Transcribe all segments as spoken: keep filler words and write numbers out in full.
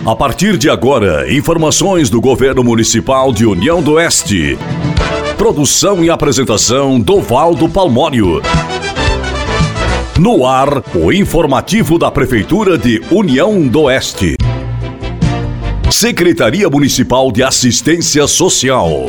A partir de agora, informações do Governo Municipal de União do Oeste. Produção e apresentação Dovaldo Palmório. No ar, o informativo da Prefeitura de União do Oeste. Secretaria Municipal de Assistência Social.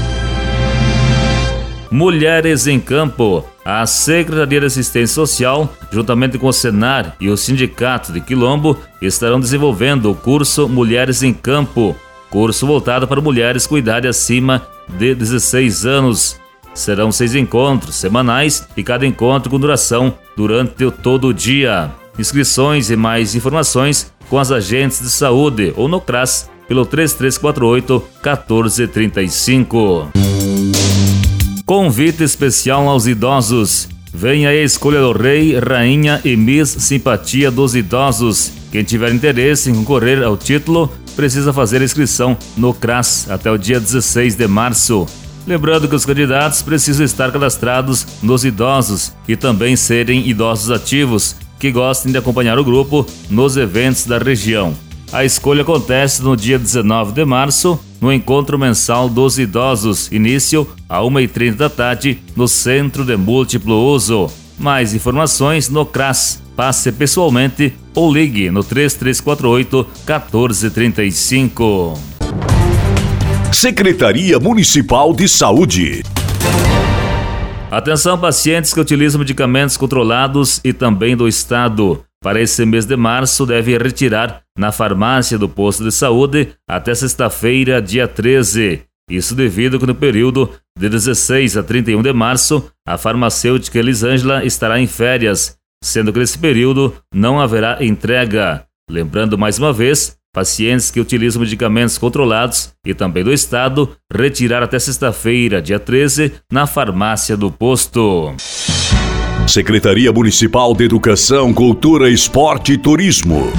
Mulheres em Campo. A Secretaria de Assistência Social, juntamente com o Senar e o Sindicato de Quilombo, estarão desenvolvendo o curso Mulheres em Campo, curso voltado para mulheres com idade acima de dezesseis anos. Serão seis encontros semanais e cada encontro com duração durante todo o dia. Inscrições e mais informações com as agentes de saúde ou no CRAS pelo três três quatro oito, um quatro três cinco. Convite especial aos idosos. Venha aí a escolha do Rei, Rainha e Miss Simpatia dos Idosos. Quem tiver interesse em concorrer ao título, precisa fazer a inscrição no CRAS até o dia dezesseis de março. Lembrando que os candidatos precisam estar cadastrados nos idosos e também serem idosos ativos, que gostem de acompanhar o grupo nos eventos da região. A escolha acontece no dia dezenove de março, no Encontro Mensal dos Idosos, início a uma e trinta da tarde, no Centro de Múltiplo Uso. Mais informações no CRAS. Passe pessoalmente ou ligue no três três quatro oito, um quatro três cinco. Secretaria Municipal de Saúde. Atenção, pacientes que utilizam medicamentos controlados e também do Estado. Para esse mês de março, deve retirar na farmácia do posto de saúde até sexta-feira, dia treze. Isso devido que no período de dezesseis a trinta e um de março, a farmacêutica Elisângela estará em férias, sendo que nesse período não haverá entrega. Lembrando mais uma vez, pacientes que utilizam medicamentos controlados e também do Estado, retirar até sexta-feira, dia treze, na farmácia do posto. Secretaria Municipal de Educação, Cultura, Esporte e Turismo.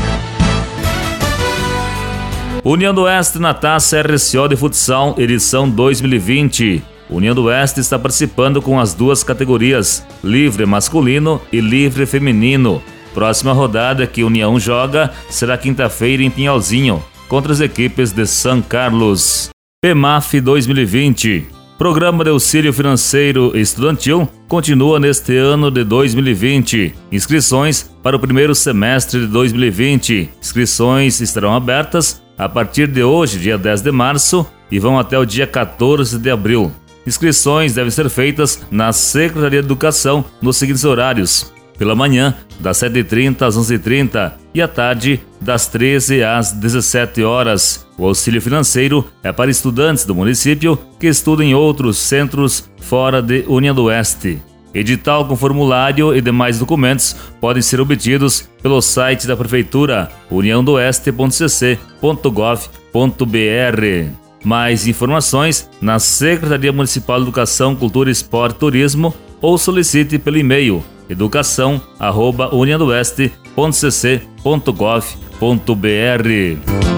União do Oeste na Taça R C O de Futsal, edição dois mil e vinte. União do Oeste está participando com as duas categorias, livre masculino e livre feminino. Próxima rodada que União joga será quinta-feira em Pinhalzinho, contra as equipes de São Carlos. P M A F dois mil e vinte. Programa de Auxílio Financeiro Estudantil continua neste ano de dois mil e vinte. Inscrições para o primeiro semestre de dois mil e vinte. Inscrições estarão abertas a partir de hoje, dia dez de março, e vão até o dia quatorze de abril. Inscrições devem ser feitas na Secretaria de Educação nos seguintes horários: pela manhã, das sete e trinta às onze e trinta e à tarde, das treze às dezessete horas. O auxílio financeiro é para estudantes do município que estudam em outros centros fora de União do Oeste. Edital com formulário e demais documentos podem ser obtidos pelo site da Prefeitura, união do oeste ponto c c ponto gov ponto b r. Mais informações na Secretaria Municipal de Educação, Cultura, Esporte e Turismo ou solicite pelo e-mail educação arroba união do oeste ponto c c ponto gov ponto b r.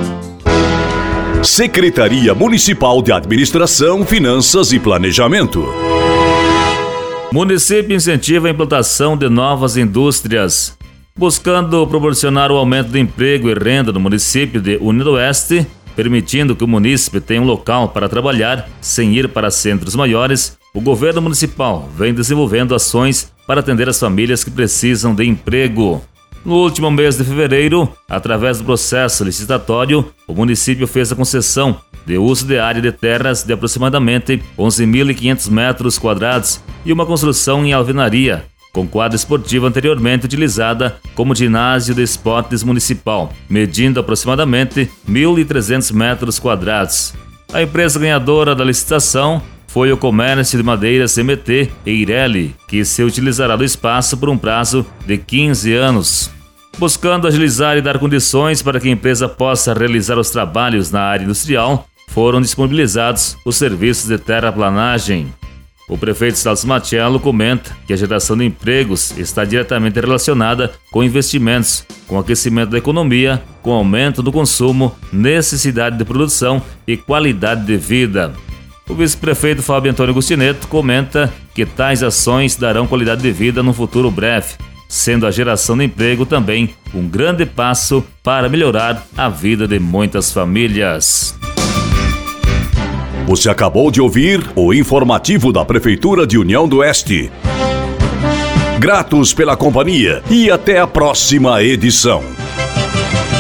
Secretaria Municipal de Administração, Finanças e Planejamento. Município incentiva a implantação de novas indústrias. Buscando proporcionar o aumento do emprego e renda no município de União do Oeste, permitindo que o município tenha um local para trabalhar sem ir para centros maiores, o governo municipal vem desenvolvendo ações para atender as famílias que precisam de emprego. No último mês de fevereiro, através do processo licitatório, o município fez a concessão de uso de área de terras de aproximadamente onze mil e quinhentos metros quadrados e uma construção em alvenaria, com quadra esportiva anteriormente utilizada como ginásio de esportes municipal, medindo aproximadamente mil e trezentos metros quadrados. A empresa ganhadora da licitação foi o Comércio de Madeiras M T Eireli, que se utilizará do espaço por um prazo de quinze anos. Buscando agilizar e dar condições para que a empresa possa realizar os trabalhos na área industrial, foram disponibilizados os serviços de terraplanagem. O prefeito Celso Machello comenta que a geração de empregos está diretamente relacionada com investimentos, com aquecimento da economia, com aumento do consumo, necessidade de produção e qualidade de vida. O vice-prefeito Fábio Antônio Gustineto comenta que tais ações darão qualidade de vida no futuro breve. sendo a geração de emprego também um grande passo para melhorar a vida de muitas famílias. Você acabou de ouvir o informativo da Prefeitura de União do Oeste. Gratos pela companhia e até a próxima edição.